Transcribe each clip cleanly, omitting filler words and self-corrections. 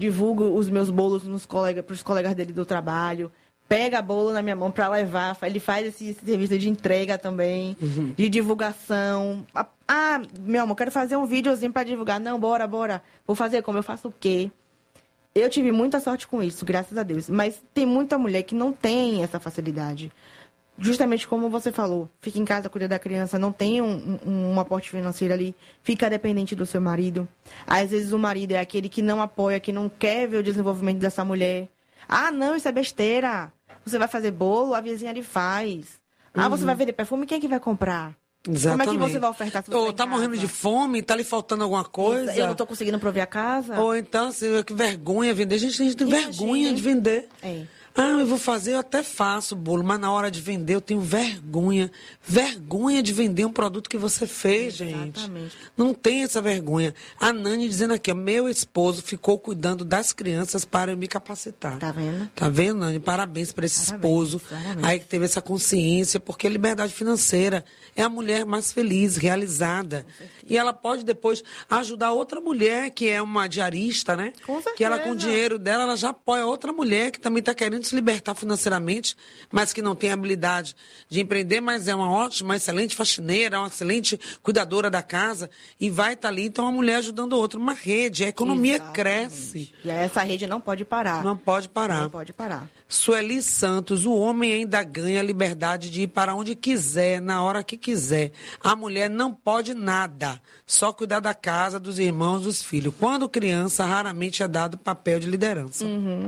divulgo os meus bolos para os colegas dele do trabalho. Pega bolo na minha mão para levar. Ele faz esse serviço de entrega também, de divulgação. Meu amor, quero fazer um videozinho para divulgar. Não, bora. Vou fazer como? Eu faço o quê? Eu tive muita sorte com isso, graças a Deus. Mas tem muita mulher que não tem essa facilidade. Justamente como você falou, fica em casa, cuida da criança, não tem um aporte financeiro ali, fica dependente do seu marido. Às vezes o marido é aquele que não apoia, que não quer ver o desenvolvimento dessa mulher. Não, isso é besteira. Você vai fazer bolo, a vizinha lhe faz. Você vai vender perfume, quem é que vai comprar? Exatamente. Como é que você vai ofertar? Ou tá morrendo de fome, tá lhe faltando alguma coisa. Eu não tô conseguindo prover a casa. Ou então, assim, que vergonha vender. Gente tem vergonha de vender. Eu vou fazer, eu até faço bolo, mas na hora de vender eu tenho vergonha. Vergonha de vender um produto que você fez, gente. Exatamente. Não tem essa vergonha. A Nani dizendo aqui, meu esposo ficou cuidando das crianças para eu me capacitar. Tá vendo? Tá vendo, Nani? Parabéns para esse esposo. Aí que teve essa consciência, porque liberdade financeira é a mulher mais feliz, realizada. E ela pode depois ajudar outra mulher, que é uma diarista, né? Com certeza. Que ela, com o dinheiro dela, ela já apoia outra mulher que também está querendo se libertar financeiramente, mas que não tem habilidade de empreender, mas é uma ótima, excelente faxineira, uma excelente cuidadora da casa e vai estar ali. Então, a mulher ajudando a outra. Uma rede, a economia cresce. E essa rede não pode parar. Não pode parar. Não pode parar. Sueli Santos, o homem ainda ganha a liberdade de ir para onde quiser, na hora que quiser. A mulher não pode nada, só cuidar da casa, dos irmãos, dos filhos. Quando criança, raramente é dado papel de liderança.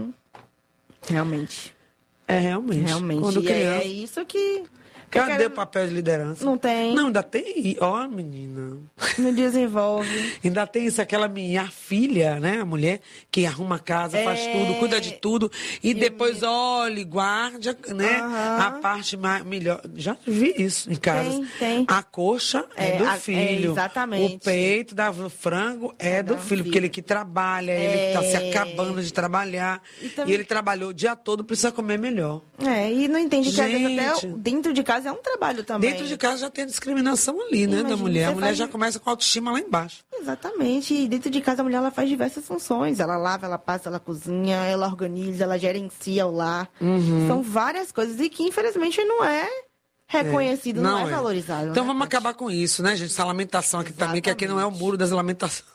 Realmente. Realmente. Quando E criança... é isso que... Cadê o papel de liderança? Não tem. Não, ainda tem. Ó, menina. Não desenvolve. Ainda tem isso, aquela minha filha, né? A mulher que arruma a casa, faz tudo, cuida de tudo. E depois, olha, guarda, né? A parte melhor. Já vi isso em casa. Tem. A coxa é do filho. Exatamente. O peito do frango é do filho, porque ele que trabalha, ele que tá se acabando de trabalhar. E ele trabalhou o dia todo, precisa comer melhor. E não entende que às vezes até dentro de casa é um trabalho também. Dentro de casa já tem discriminação ali, né, da mulher. A mulher já começa com a autoestima lá embaixo. Exatamente. E dentro de casa a mulher ela faz diversas funções. Ela lava, ela passa, ela cozinha, ela organiza, ela gerencia o lar. São várias coisas e que infelizmente não é reconhecido, não é valorizado. Então né, vamos Paty? acabar com isso, né, gente? Essa lamentação aqui também, que aqui não é o muro das lamentações.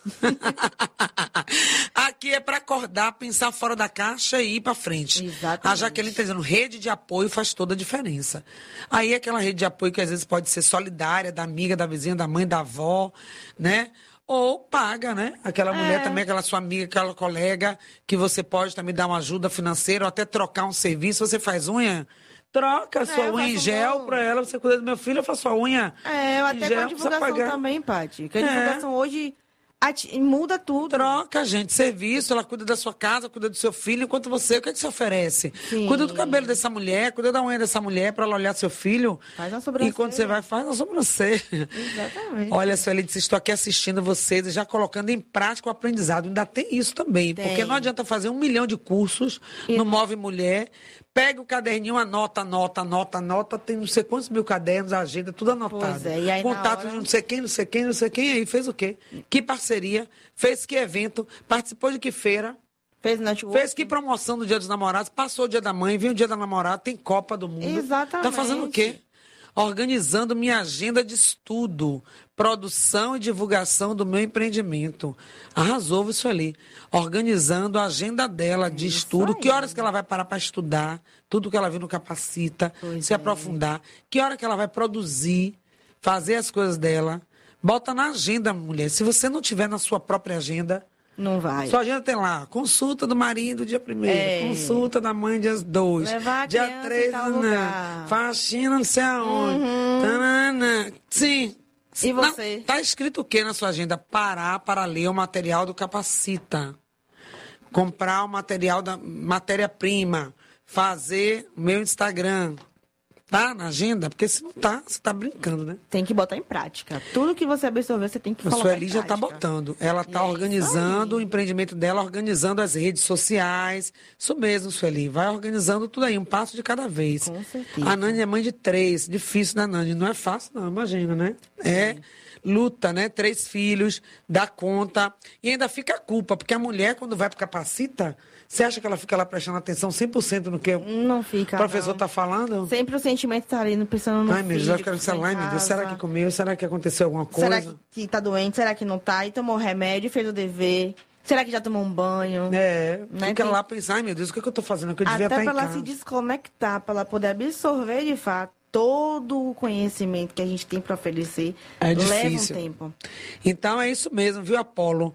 Aqui é para acordar, pensar fora da caixa e ir para frente. Exatamente. A Jaqueline está dizendo, rede de apoio faz toda a diferença. Aí aquela rede de apoio que às vezes pode ser solidária, da amiga, da vizinha, da mãe, da avó, né? Ou paga, né? Aquela mulher também, aquela sua amiga, aquela colega, que você pode também dar uma ajuda financeira ou até trocar um serviço. Você faz unha? Troca a sua unha em gel para ela. Você cuida do meu filho, eu faço a unha eu até em gel, com a divulgação também, Paty. Porque a divulgação hoje muda tudo. Troca, gente, serviço, ela cuida da sua casa, cuida do seu filho, enquanto você, o que é que você oferece? Sim. Cuida do cabelo dessa mulher, cuida da unha dessa mulher para ela olhar seu filho. Faz uma sobrancelha. E quando você vai, faz uma sobrancelha. Exatamente. Olha, Sueli disse, estou aqui assistindo vocês e já colocando em prática o aprendizado. Ainda tem isso também, porque não adianta fazer 1 milhão de cursos no Move Mulher. Pega o caderninho, anota, tem não sei quantos mil cadernos, agenda, tudo anotado. E aí, contato de não sei quem, aí fez o quê? Que parceria, fez que evento, participou de que feira, fez que promoção do Dia dos Namorados, passou o Dia da Mãe, viu o Dia da Namorada, tem Copa do Mundo. Exatamente. Tá fazendo o quê? Organizando minha agenda de estudo, produção e divulgação do meu empreendimento. Arrasou isso ali. Organizando a agenda dela de estudo. Que horas que ela vai parar para estudar? Tudo que ela viu no Capacita, se aprofundar. Que hora que ela vai produzir, fazer as coisas dela. Bota na agenda, mulher. Se você não tiver na sua própria agenda... Não vai. Sua agenda tem lá, consulta do marido dia 1º, consulta da mãe dia 2, dia 3, faxina não sei aonde. Sim. E você? Tá escrito o que na sua agenda? Parar para ler o material do Capacita. Comprar o material da matéria-prima. Fazer o meu Instagram. Tá na agenda? Porque se não tá, você tá brincando, né? Tem que botar em prática. Tudo que você absorver, você tem que A colocar Sueli em já prática. tá botando. Ela tá É organizando o isso aí. empreendimento dela, organizando as redes sociais. Isso mesmo, Sueli. Vai organizando tudo aí, um passo de cada vez. Com certeza. A Nani é mãe de 3. Difícil, né, Nani? Não é fácil, não, imagina, né? É luta, né? 3 filhos, dá conta. E ainda fica a culpa, porque a mulher, quando vai pro Capacita, você acha que ela fica lá prestando atenção 100% no que o Não fica, professor não. tá falando? Sempre o sentimento tá ali, pensando no Ai, meu Deus, filho, eu quero que sei tá lá, em meu Deus, será casa. que comeu? Será que aconteceu alguma coisa? Será que tá doente? Será que não tá? E tomou remédio, fez o dever? Será que já tomou um banho? É, Né? fica Tem- lá pensando, ai meu Deus, o que eu tô fazendo? Que eu devia Até estar em para ela casa. se desconectar, para ela poder absorver de fato todo o conhecimento que a gente tem para oferecer. É Leva um difícil. tempo. Então é isso mesmo, viu, Apolo?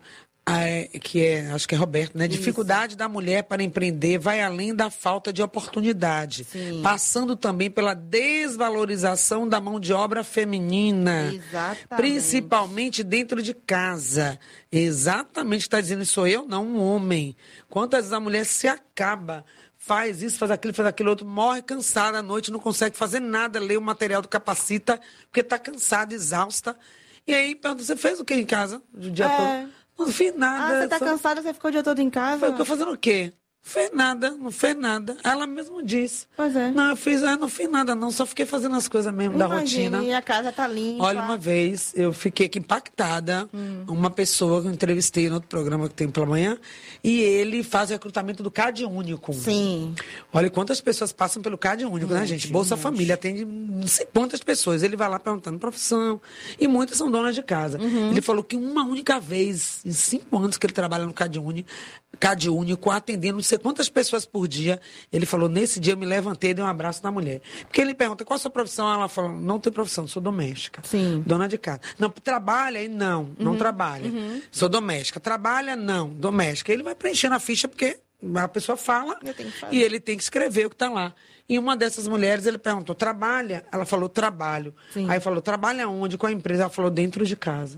Acho que é Roberto, né? Isso. Dificuldade da mulher para empreender vai além da falta de oportunidade, Sim. passando também pela desvalorização da mão de obra feminina, Exatamente. principalmente dentro de casa. Exatamente, está dizendo isso sou eu, não um homem. Quantas vezes a mulher se acaba, faz isso, faz aquilo outro, morre cansada à noite, não consegue fazer nada, lê o material do Capacita, porque está cansada, exausta. E aí pergunta, você fez o que em casa o dia todo? Não fiz nada. Você tá só- cansada, você ficou o dia todo em casa? Ficou fazendo o quê? Fez nada, não fez nada. Ela mesma disse. Pois é. Não, não fiz nada, não. Só fiquei fazendo as coisas mesmo da Imagina, rotina. e a casa tá limpa. Olha, uma vez eu fiquei aqui impactada. Uma pessoa que eu entrevistei no outro programa que tem pela manhã, e ele faz o recrutamento do CAD Único. Sim. Olha quantas pessoas passam pelo CAD Único, né, gente? Bolsa Família atende não sei quantas pessoas. Ele vai lá perguntando profissão, e muitas são donas de casa. Ele falou que uma única vez, em 5 anos que ele trabalha no CAD Único, atendendo não sei quantas pessoas por dia, ele falou, nesse dia eu me levantei e dei um abraço na mulher. Porque ele pergunta, qual a sua profissão? Ela falou, não tem profissão, sou doméstica. Sim. Dona de casa. Não, trabalha? E não trabalha. Sou doméstica. Trabalha? Não, doméstica. Ele vai preenchendo a ficha porque a pessoa fala Eu tenho que fazer. e ele tem que escrever o que está lá. E uma dessas mulheres, ele perguntou, trabalha? Ela falou, trabalho. Sim. Aí falou, trabalha onde? Qual a empresa? Ela falou, dentro de casa.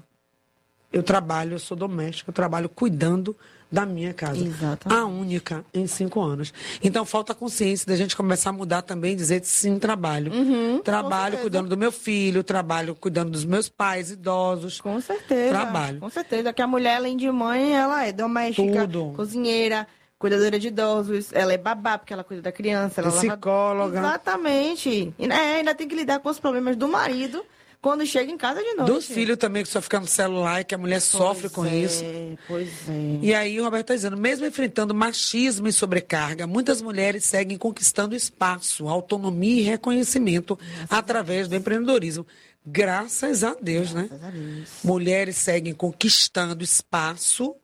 Eu trabalho, eu sou doméstica, eu trabalho cuidando da minha casa. Exatamente. A única em 5 anos. Então, falta consciência da gente começar a mudar também, dizer sim, trabalho. com Trabalho certeza. cuidando do meu filho, trabalho cuidando dos meus pais idosos. Com certeza. Trabalho. Com certeza. Que a mulher, além de mãe, ela é doméstica, Tudo. cozinheira, cuidadora de idosos, ela é babá, porque ela cuida da criança. Ela Psicóloga. Exatamente. E, ainda tem que lidar com os problemas do marido quando chega em casa de noite. Dos filhos também, que só ficam no celular e que a mulher sofre com isso. Pois é. E aí o Roberto está dizendo, mesmo enfrentando machismo e sobrecarga, muitas mulheres seguem conquistando espaço, autonomia e reconhecimento através do empreendedorismo. Graças a Deus, né? Graças a Deus. Mulheres seguem conquistando espaço,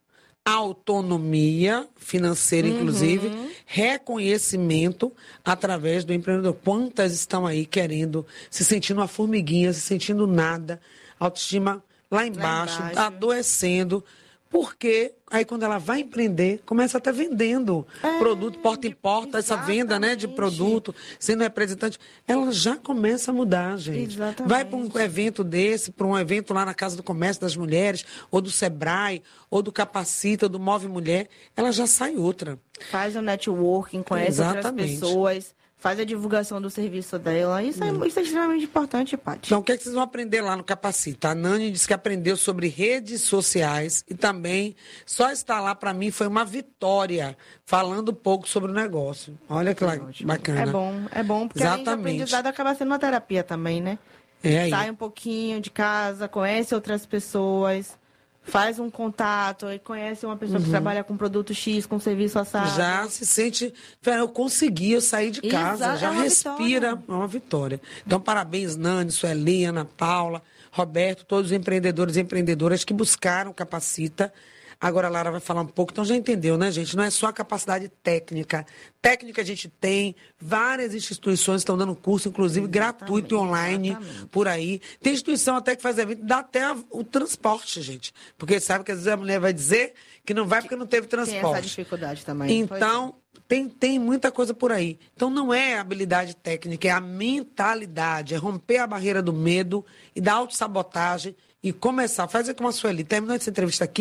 autonomia financeira, inclusive, reconhecimento através do empreendedor. Quantas estão aí querendo, se sentindo uma formiguinha, se sentindo nada, autoestima lá embaixo, embaixo. adoecendo. Porque aí quando ela vai empreender, começa até vendendo produto porta em porta, essa venda, né, de exatamente. produto, sendo representante, ela já começa a mudar, gente. Exatamente. Vai para um evento desse, para um evento lá na Casa do Comércio das Mulheres, ou do Sebrae, ou do Capacita, ou do Move Mulher, ela já sai outra. Faz o networking, conhece outras Exatamente. pessoas, faz a divulgação do serviço dela. Isso é extremamente importante, Paty. Então, o que é que vocês vão aprender lá no Capacita? A Nani disse que aprendeu sobre redes sociais e também só estar lá, para mim, foi uma vitória, falando um pouco sobre o negócio. Olha que bacana. É bom, porque além de Exatamente. aprendizado acaba sendo uma terapia também, né? É aí. Sai um pouquinho de casa, conhece outras pessoas, faz um contato, aí conhece uma pessoa que trabalha com produto X, com serviço assado. Já se sente, eu consegui, eu saí de casa, Exato, já é uma respira, vitória. é uma vitória. Então, parabéns, Nani, Sueli, Ana Paula, Roberto, todos os empreendedores e empreendedoras que buscaram Capacita. Agora a Lara vai falar um pouco, então já entendeu, né, gente? Não é só a capacidade técnica. Técnica a gente tem, várias instituições estão dando curso, inclusive gratuito e online, exatamente. por aí. Tem instituição até que faz evento, dá até o transporte, gente. Porque sabe que às vezes a mulher vai dizer que não vai porque não teve Tem transporte. essa dificuldade também. Então, tem muita coisa por aí. Então, não é habilidade técnica, é a mentalidade, é romper a barreira do medo e da autossabotagem e começar. Faz como a Sueli. Terminou essa entrevista aqui,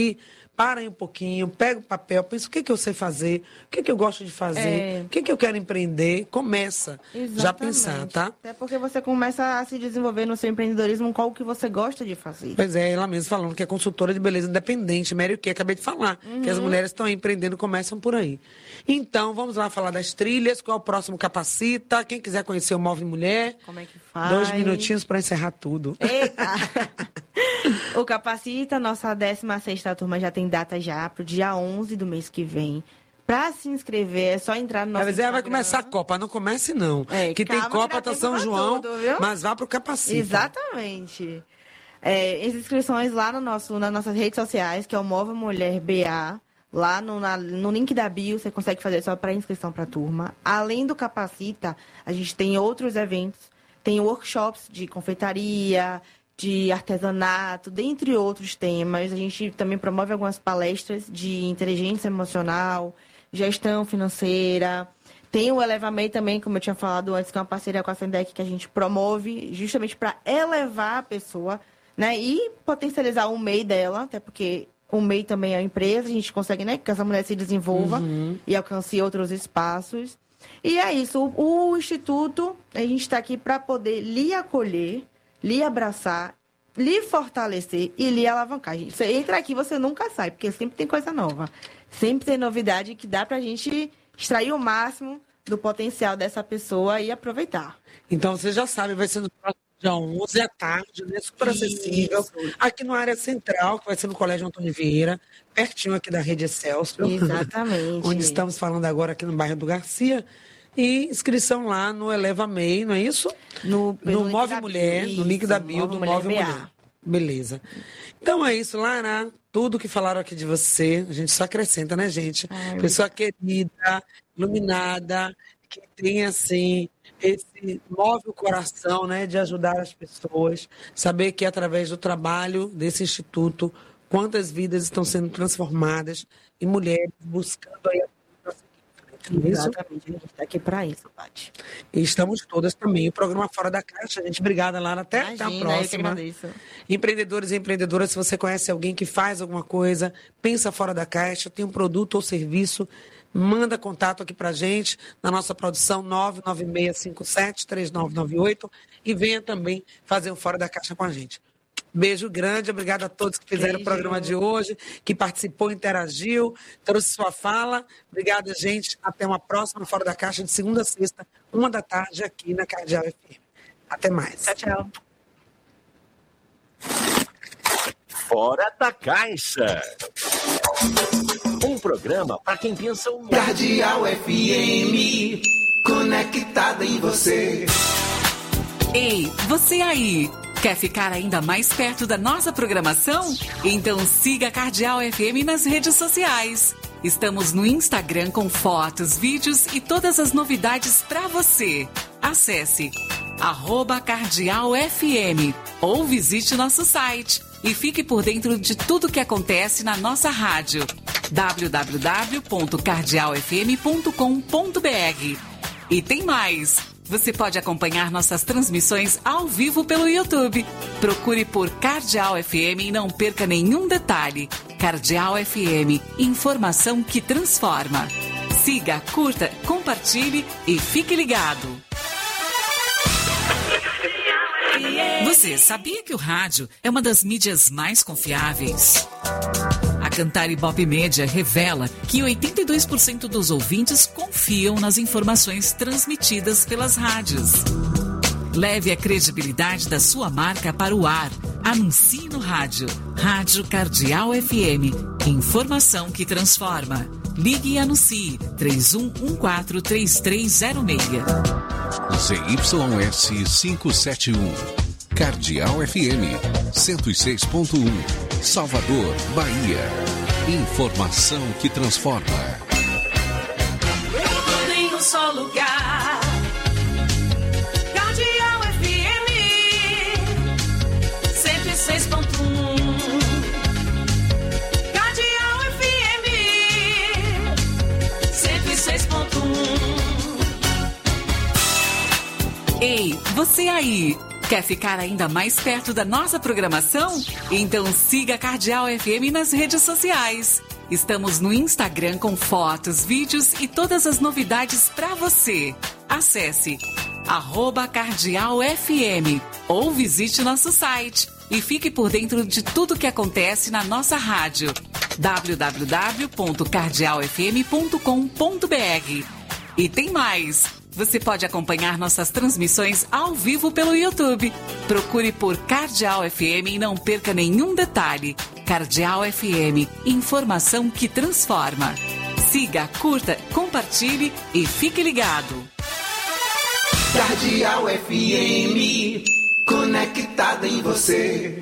para aí um pouquinho, pega o papel, pensa o que eu sei fazer, o que eu gosto de fazer, o que eu quero empreender, começa já a pensar, tá? Até porque você começa a se desenvolver no seu empreendedorismo, qual que você gosta de fazer. Pois é, ela mesma falando que é consultora de beleza independente, Mary Kay, acabei de falar, que as mulheres estão aí empreendendo, começam por aí. Então, vamos lá falar das trilhas, qual é o próximo Capacita, quem quiser conhecer o Move Mulher. Como é que faz? 2 minutinhos para encerrar tudo. Eita! O Capacita, nossa 16ª turma já tem data já pro dia 11 do mês que vem. Para se inscrever, é só entrar no nosso Instagram. Vai começar a Copa, não comece não. Que tem Copa, tá São João, tudo, mas vá pro Capacita. Exatamente. As inscrições lá nas nossas redes sociais, que é o Move Mulher BA. Lá no link da bio, você consegue fazer só pré-inscrição para a turma. Além do Capacita, a gente tem outros eventos. Tem workshops de confeitaria, de artesanato, dentre outros temas. A gente também promove algumas palestras de inteligência emocional, gestão financeira. Tem o Eleva-MEI também, como eu tinha falado antes, que é uma parceria com a Sendec que a gente promove justamente para elevar a pessoa, né? E potencializar o MEI dela, até porque o MEI também é uma empresa, a gente consegue, né, que essa mulher se desenvolva e alcance outros espaços. E é isso, o Instituto, a gente está aqui para poder lhe acolher, lhe abraçar, lhe fortalecer e lhe alavancar. Você entra aqui, você nunca sai, porque sempre tem coisa nova. Sempre tem novidade que dá para a gente extrair o máximo do potencial dessa pessoa e aproveitar. Então, você já sabe, vai ser no próximo dia 11 à tarde, né? Super acessível. Aqui na área central, que vai ser no Colégio Antônio Vieira, pertinho aqui da Rede Excelsior. Exatamente. Onde estamos falando agora aqui no bairro do Garcia. E inscrição lá no Eleva-MEI, não é isso? No Move Mulher, no link da bio do Move Mulher. Beleza. Então é isso, Lara. Tudo que falaram aqui de você, a gente só acrescenta, né, gente? Pessoa querida, iluminada, que tem, assim, move o coração, né, de ajudar as pessoas. Saber que através do trabalho desse instituto, quantas vidas estão sendo transformadas e mulheres buscando aí a Exatamente, a gente está aqui para isso, Paty. E estamos todas também. O programa Fora da Caixa, gente. Obrigada, Lara. Até a próxima. Eu que agradeço. Empreendedores e empreendedoras, se você conhece alguém que faz alguma coisa, pensa fora da caixa, tem um produto ou serviço, manda contato aqui pra gente, na nossa produção 996573998 e venha também fazer um Fora da Caixa com a gente. Beijo grande, obrigada a todos que fizeram o programa de hoje, que participou, interagiu, trouxe sua fala. Obrigada, gente. Até uma próxima Fora da Caixa, de segunda a sexta, 13h, aqui na Cardeal FM. Até mais. Tchau, tchau. Fora da Caixa. Um programa para quem pensa o Cardeal FM, conectada em você. Ei, você aí! Quer ficar ainda mais perto da nossa programação? Então siga a Cardeal FM nas redes sociais. Estamos no Instagram com fotos, vídeos e todas as novidades para você. Acesse @CardealFM ou visite nosso site e fique por dentro de tudo que acontece na nossa rádio. www.cardealfm.com.br. E tem mais! Você pode acompanhar nossas transmissões ao vivo pelo YouTube. Procure por Cardeal FM e não perca nenhum detalhe. Cardeal FM, informação que transforma. Siga, curta, compartilhe e fique ligado. Você sabia que o rádio é uma das mídias mais confiáveis? A Cantar Ibope Média revela que 82% dos ouvintes confiam nas informações transmitidas pelas rádios. Leve a credibilidade da sua marca para o ar. Anuncie no rádio. Rádio Cardeal FM. Informação que transforma. Ligue e anuncie. 31143306. ZYS 571. Cardeal FM 106.1. Salvador, Bahia. Informação que transforma. Tudo em um só lugar. Cardeal FM 106.1. Cardeal FM 106.1. Ei, você aí! Quer ficar ainda mais perto da nossa programação? Então siga a Cardeal FM nas redes sociais. Estamos no Instagram com fotos, vídeos e todas as novidades para você. Acesse @CardealFM ou visite nosso site e fique por dentro de tudo que acontece na nossa rádio. www.cardealfm.com.br. E tem mais! Você pode acompanhar nossas transmissões ao vivo pelo YouTube. Procure por Cardeal FM e não perca nenhum detalhe. Cardeal FM, informação que transforma. Siga, curta, compartilhe e fique ligado. Cardeal FM, conectada em você.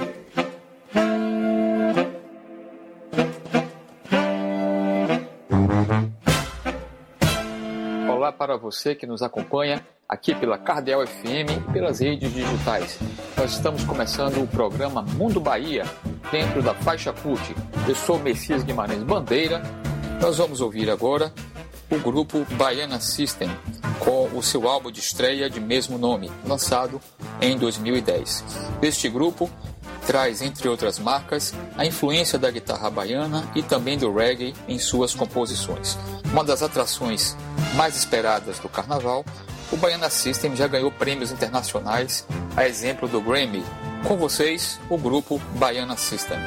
Olá para você que nos acompanha aqui pela Cardeal FM e pelas redes digitais. Nós estamos começando o programa Mundo Bahia, dentro da faixa CUT. Eu sou Messias Guimarães Bandeira. Nós vamos ouvir agora o grupo Baiana System, com o seu álbum de estreia de mesmo nome, lançado em 2010. Este grupo traz, entre outras marcas, a influência da guitarra baiana e também do reggae em suas composições. Uma das atrações mais esperadas do carnaval, o Baiana System já ganhou prêmios internacionais, a exemplo do Grammy. Com vocês, o grupo Baiana System.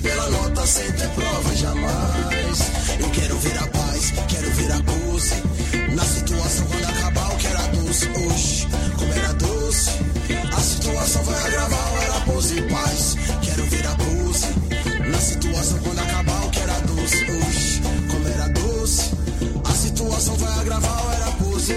pela nota sem ter prova jamais. Eu quero ver a paz, quero ver a pose. Na situação quando acabar o que era doce. Oxi, como era doce. A situação vai agravar ou era pose e paz. Quero ver a pose. Na situação quando acabar o que era doce. Oxi, como era doce. A situação vai agravar ou era pose.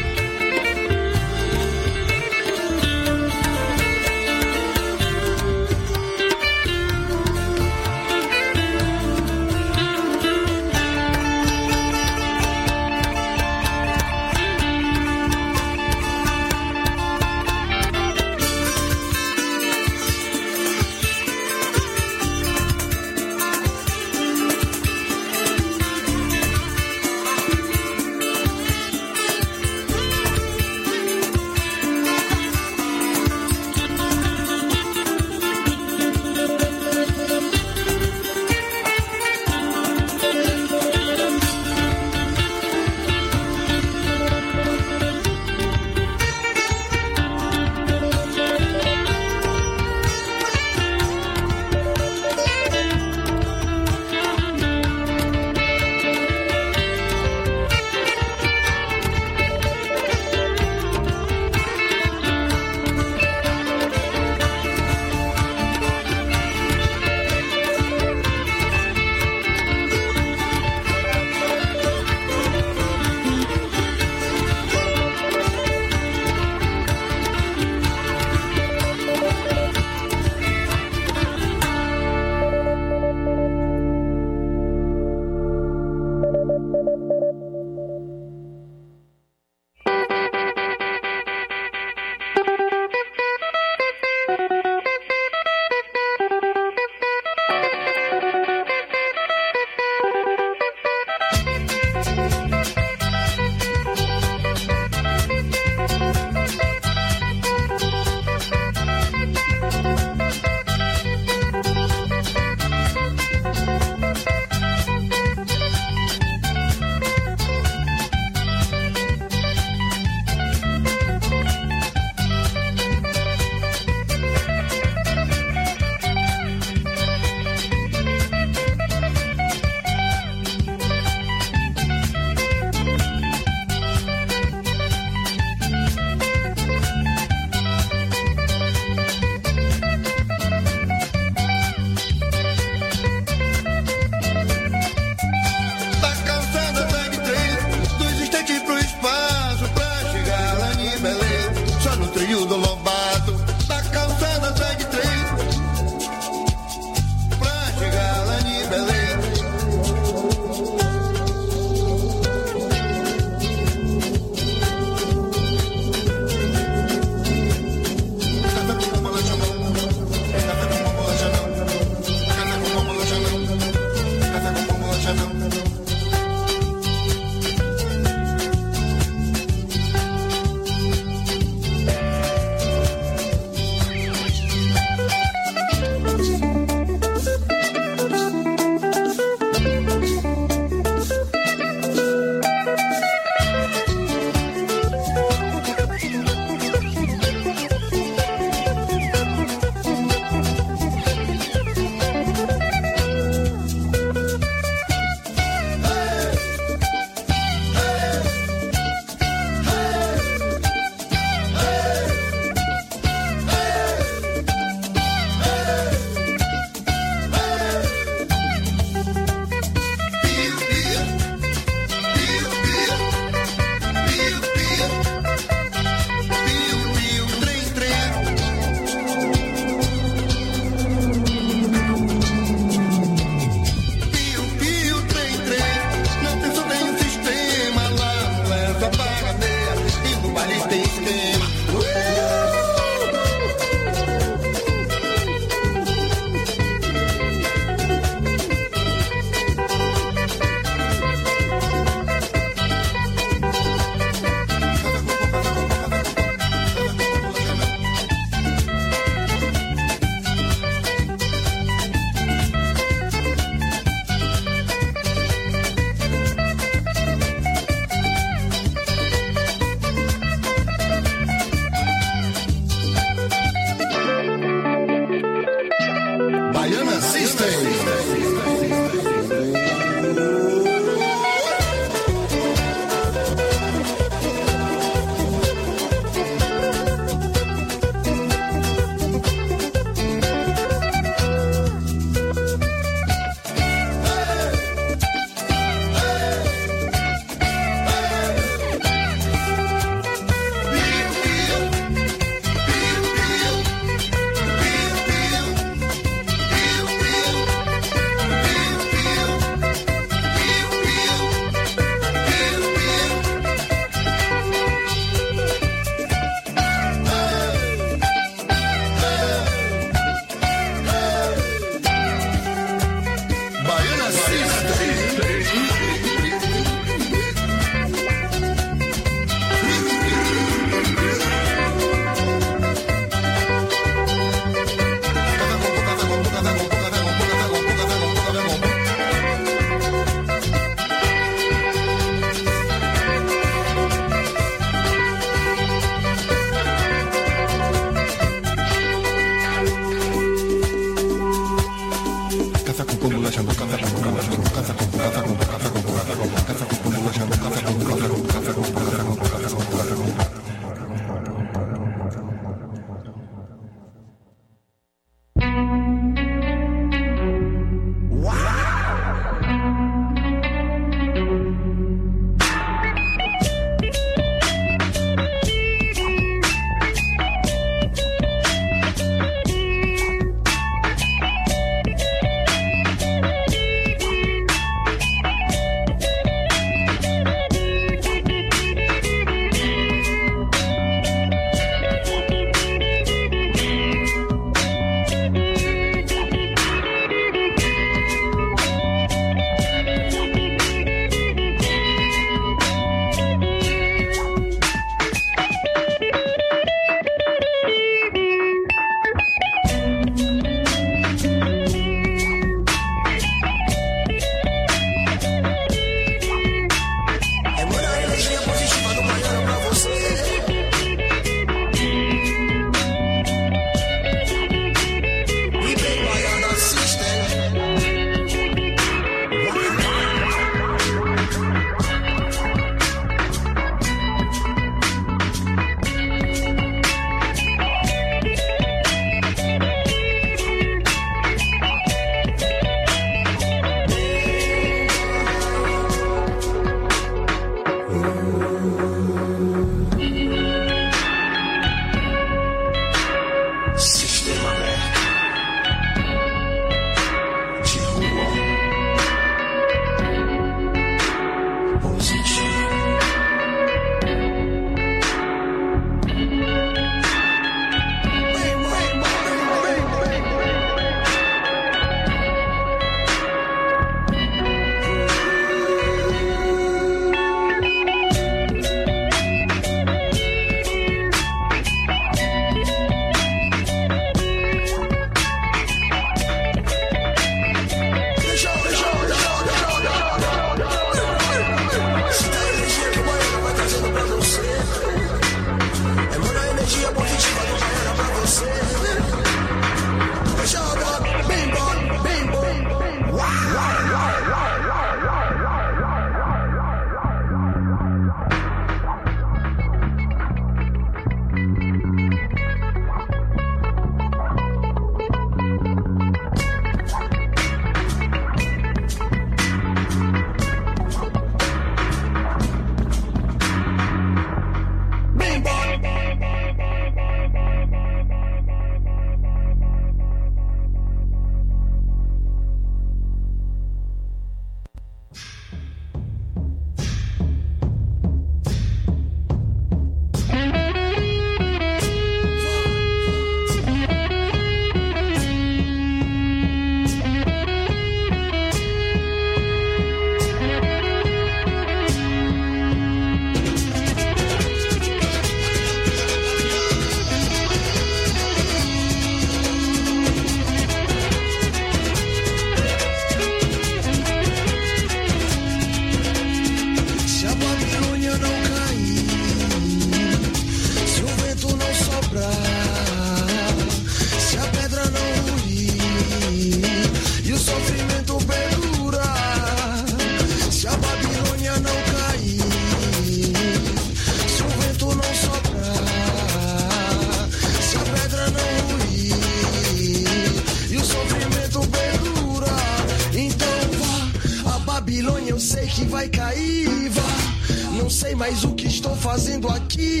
que vai cair, vá. Não sei mais o que estou fazendo aqui,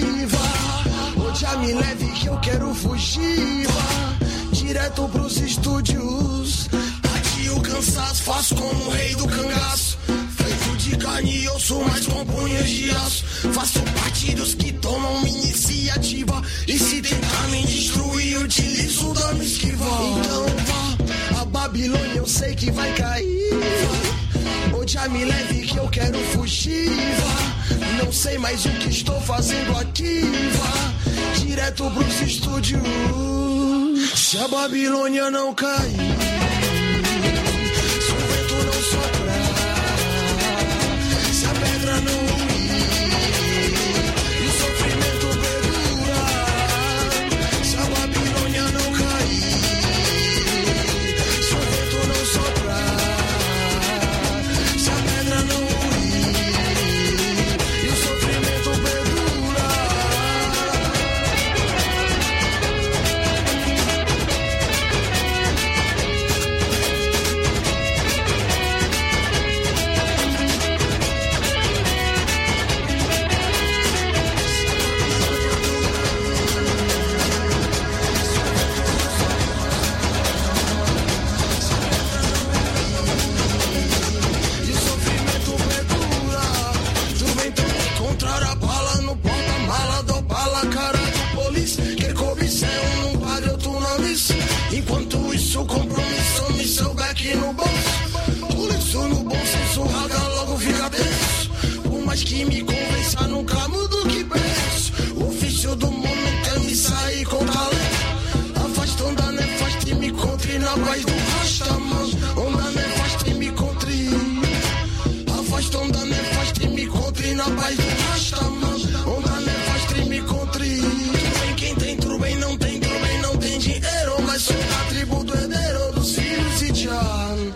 vá. Ou já me leve que eu quero fugir, vá. Direto pros estúdios. Aqui o cansaço, faço como o rei do cangaço. Feito de carne e osso, mas com punhos de aço. Faço parte dos que tomam iniciativa. E se tentar me destruir, utilizo da minha esquiva. Então vá, a Babilônia eu sei que vai cair, vá. Ou já me leve que eu quero fugir, vá. Não sei mais o que estou fazendo aqui, vá. Direto pros estúdios. Se a Babilônia não cair, se o vento não soprar, se a pedra não ruir e o sofrimento perdurar, se a Babilônia não cair, se o vento não soprar, surraga logo fica tenso. Por mais que me convença, nunca mudo o que penso. O vício do mundo não quer me sair com talento. Afastando a nefasta e me encontre na paz do Rastaman. Onda nefasta e me encontre. Afastando a nefasta e me encontre na paz do Rastaman. Onda nefasta e me encontre. Tem quem tem tudo bem, não tem tudo bem, não tem dinheiro, mas sou da tribo do herdeiro dos filhos de John.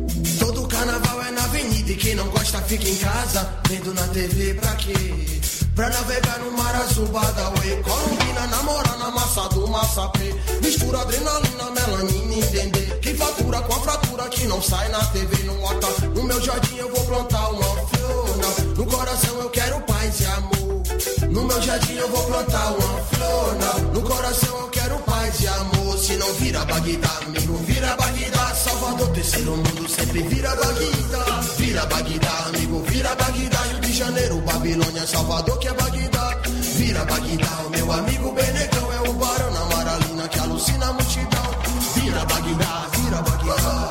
Fica em casa, vendo na TV pra quê? pra navegar no mar azul Badaway. Colombina namorando a massa do massapê. Mistura adrenalina, melanina e dendê. Que fatura com a fratura que não sai na TV. No horta, no meu jardim eu vou plantar uma flor. Não. No coração eu quero paz e amor. No meu jardim eu vou plantar uma flor. Não. No coração eu quero paz e amor. Se não vira Bagdá, amigo, vira Bagdá. Salvador, terceiro mundo, sempre vira Bagdá. Vira Bagdá, amigo, vira Bagdá. Rio de Janeiro, Babilônia, Salvador, que é Bagdá. Vira Bagdá, o meu amigo Benegão. É o barão na Maralina que alucina a multidão. Vira Bagdá, vira Bagdá.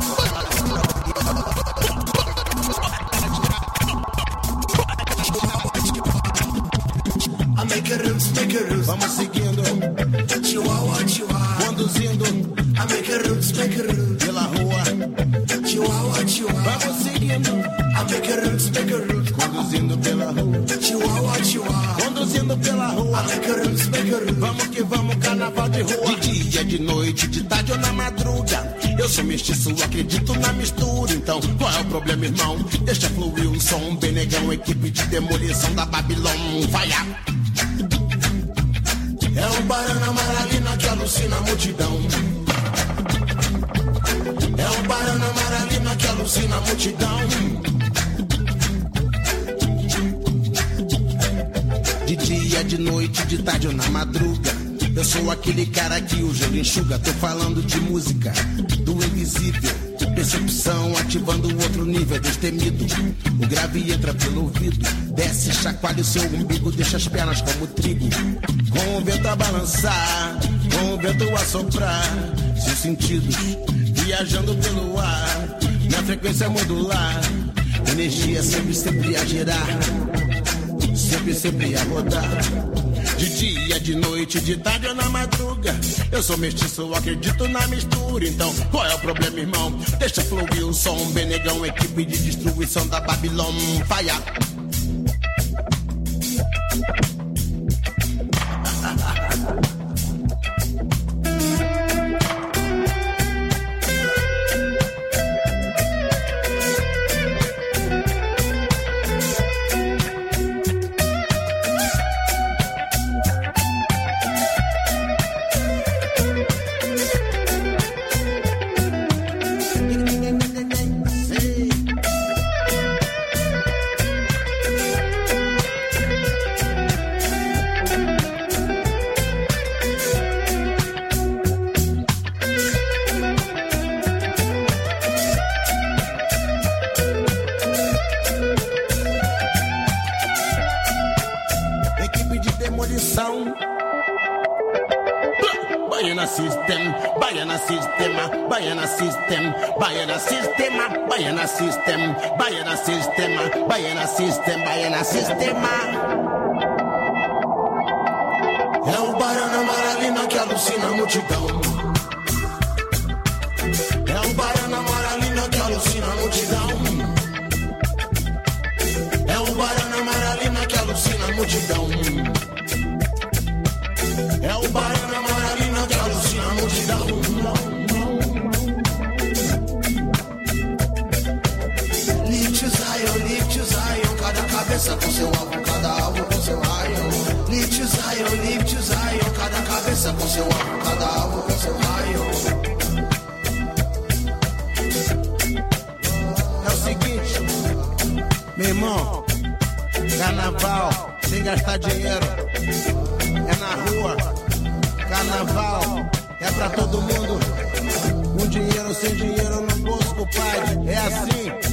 Make it roots, vamos seguindo. Chihuahua, Chihuahua, conduzindo. Make it roots, pela rua. Chihuahua, Chihuahua, vamos seguindo. Make it roots, conduzindo pela rua. Chihuahua, Chihuahua, conduzindo pela rua. Make it roots, vamos que vamos, carnaval de rua. De dia, de noite, de tarde ou na madruga. Eu sou mestiço, acredito na mistura. Então, qual é o problema, irmão? Deixa fluir o som. Benegão, equipe de demolição da Babilônia. Vai á. É o Barana Maralina que alucina a multidão. É o Barana Maralina que alucina a multidão. De dia, de noite, de tarde ou na madruga. Eu sou aquele cara que o gelo enxuga. Tô falando de música, do invisível. Percepção ativando outro nível destemido. O grave entra pelo ouvido. Desce, chacoalha o seu umbigo. Deixa as pernas como trigo. Com o vento a balançar, com o vento a soprar. Seus sentidos viajando pelo ar. Na frequência modular. Energia sempre a girar. Sempre a rodar. De dia, de noite, de tarde ou na madruga. Eu sou mestiço, acredito na mistura. Então, qual é o problema, irmão? Deixa fluir o som. Benegão, equipe de destruição da Babilônia. Faia. Baiana Sistema. É o Barana Maralina que alucina a multidão. É o Barana Maralina que alucina a multidão. É o Barana Maralina que alucina a multidão. É o Barana Maralina que alucina a multidão. Lift Zion, cada cabeça com seu alvo, cada alvo com seu raio. Lift Zion, cada cabeça com seu alvo, cada alvo com seu raio. É o seguinte, meu irmão, carnaval, sem gastar dinheiro, é na rua. Carnaval, é pra todo mundo, com dinheiro, sem dinheiro no bolso, compadre, é assim.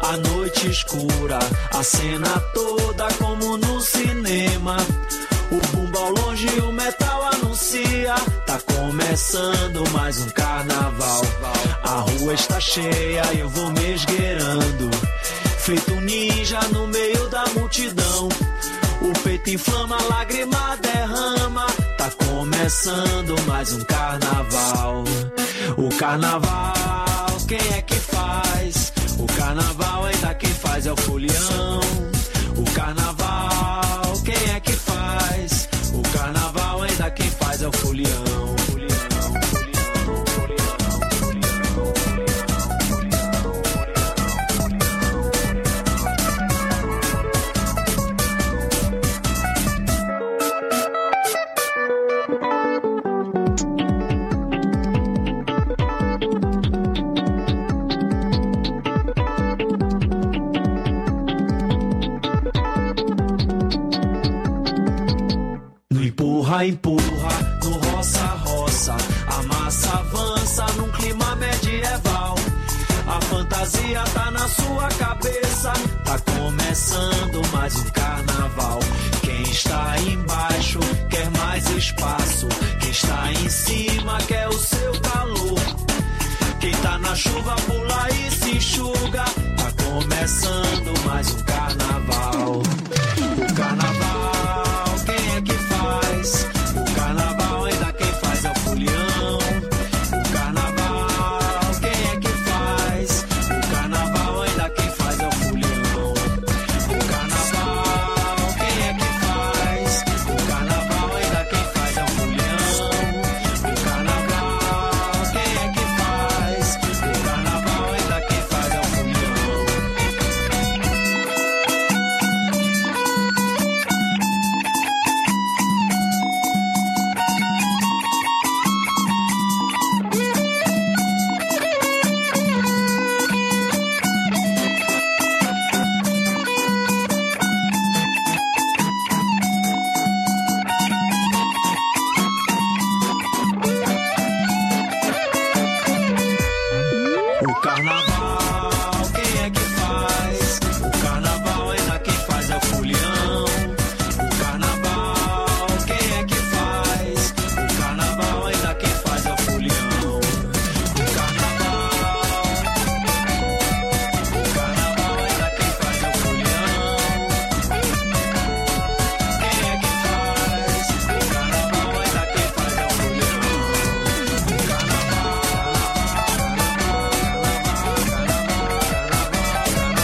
a noite escura, a cena toda como no cinema. O bumbo ao longe, o metal anuncia, tá começando mais um carnaval. A rua está cheia e eu vou me esgueirando, feito um ninja no meio da multidão. O peito inflama, a lágrima derrama, tá começando mais um carnaval. O carnaval, quem é que faz? O carnaval ainda quem faz é o folião. O carnaval, quem é que faz? O carnaval ainda quem faz é o folião. Empurra, no roça, a massa avança num clima medieval. A fantasia tá na sua cabeça, tá começando mais um carnaval. Quem está embaixo quer mais espaço, quem está em cima quer o seu calor. Quem tá na chuva pula e se enxuga, tá começando